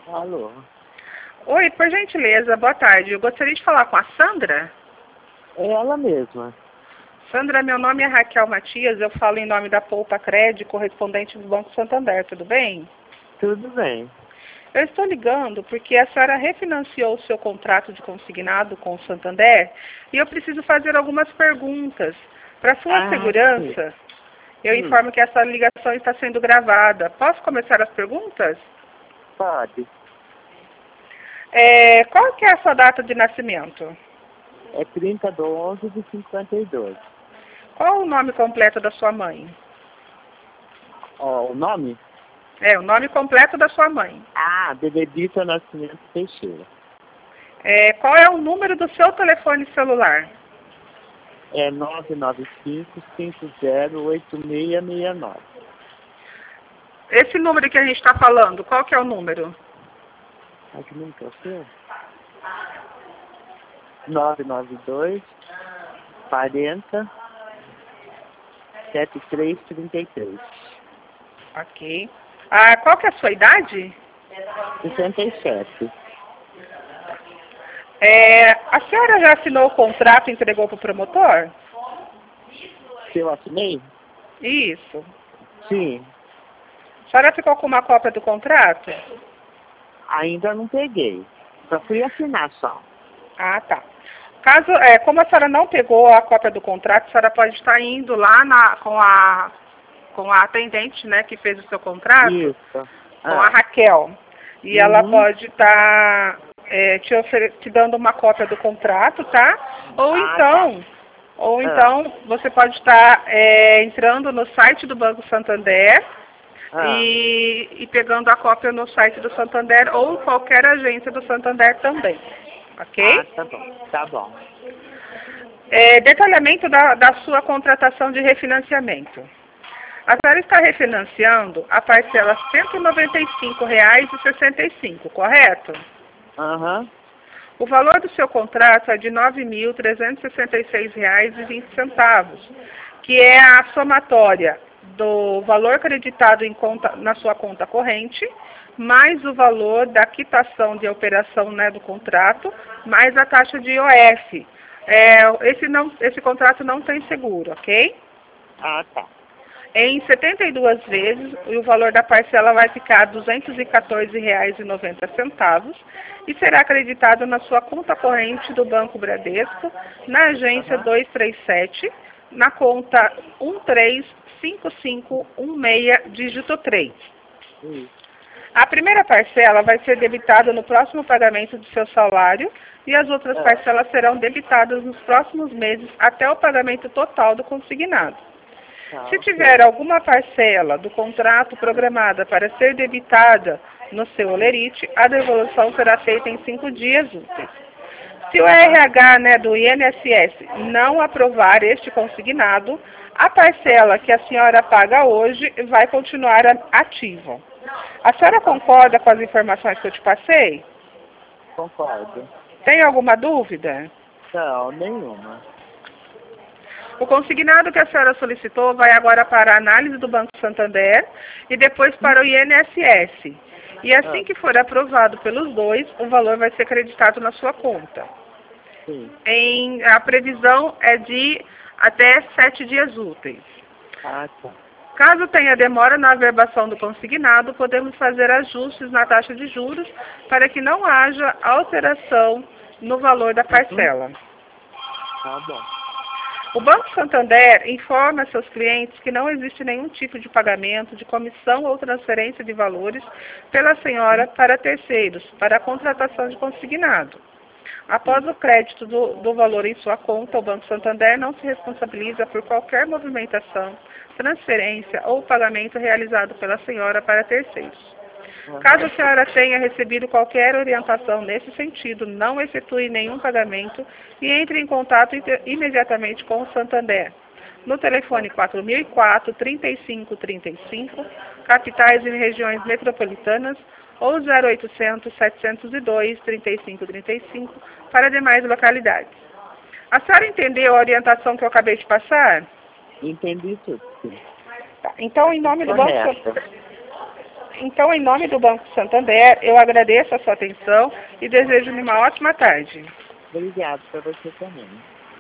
Alô? Oi, por gentileza, boa tarde. Eu gostaria de falar com a Sandra. É ela mesma. Sandra, meu nome é Raquel Matias, eu falo em nome da Poupa Cred, correspondente do Banco Santander, tudo bem? Tudo bem. Eu estou ligando porque a senhora refinanciou o seu contrato de consignado com o Santander e eu preciso fazer algumas perguntas. Para sua Sim. segurança, eu informo que essa ligação está sendo gravada. Posso começar as perguntas? Pode. Qual que é a sua data de nascimento? É 30/11/52. Qual o nome completo da sua mãe? Ó, o nome? O nome completo da sua mãe. Benedita Nascimento Teixeira. Qual é o número do seu telefone celular? É 995-508669. Esse número que a gente está falando, qual que é o número? Que número que é o seu? 992 40 7333. Ok. Qual que é a sua idade? 67. A senhora já assinou o contrato e entregou para o promotor? Se eu assinei? Isso. Sim. A senhora ficou com uma cópia do contrato? Ainda não peguei. Só fui assinar só. Tá. Como a senhora não pegou a cópia do contrato, a senhora pode estar indo lá com a atendente, né, que fez o seu contrato, Isso. com a Raquel. E ela pode estar te dando uma cópia do contrato, tá? Ou então você pode estar entrando no site do Banco Santander e pegando a cópia no site do Santander ou qualquer agência do Santander também. Ok? Tá bom. Tá bom. Detalhamento da sua contratação de refinanciamento. A senhora está refinanciando a parcela R$ 195,65, correto? O valor do seu contrato é de R$ 9.366,20, que é a somatória do valor acreditado na sua conta corrente, mais o valor da quitação de operação, né, do contrato, mais a taxa de IOF. Esse contrato não tem seguro, ok? Tá. Em 72 vezes, o valor da parcela vai ficar R$ 214,90 e será acreditado na sua conta corrente do Banco Bradesco, na agência 237, na conta 135516, dígito 3. A primeira parcela vai ser debitada no próximo pagamento do seu salário e as outras parcelas serão debitadas nos próximos meses até o pagamento total do consignado. Se tiver alguma parcela do contrato programada para ser debitada no seu holerite, a devolução será feita em 5 dias úteis. Se o RH, né, do INSS não aprovar este consignado, a parcela que a senhora paga hoje vai continuar ativa. A senhora concorda com as informações que eu te passei? Concordo. Tem alguma dúvida? Não, nenhuma. O consignado que a senhora solicitou vai agora para a análise do Banco Santander e depois para o INSS. E assim que for aprovado pelos dois, o valor vai ser acreditado na sua conta. A previsão é de até 7 dias úteis. Tá. Caso tenha demora na averbação do consignado, podemos fazer ajustes na taxa de juros para que não haja alteração no valor da parcela. Tá bom. O Banco Santander informa seus clientes que não existe nenhum tipo de pagamento de comissão ou transferência de valores pela senhora para terceiros, para a contratação de consignado. Após o crédito do valor em sua conta, o Banco Santander não se responsabiliza por qualquer movimentação, transferência ou pagamento realizado pela senhora para terceiros. Caso a senhora tenha recebido qualquer orientação nesse sentido, não efetue nenhum pagamento e entre em contato imediatamente com o Santander. No telefone 4004-3535, capitais e regiões metropolitanas, ou 0800 702 3535 para demais localidades. A senhora entendeu a orientação que eu acabei de passar? Entendi tudo, sim. Tá. Então, em nome do Banco Santander... Então, em nome do Banco Santander, eu agradeço a sua atenção e desejo-lhe uma ótima tarde. Obrigado para você também.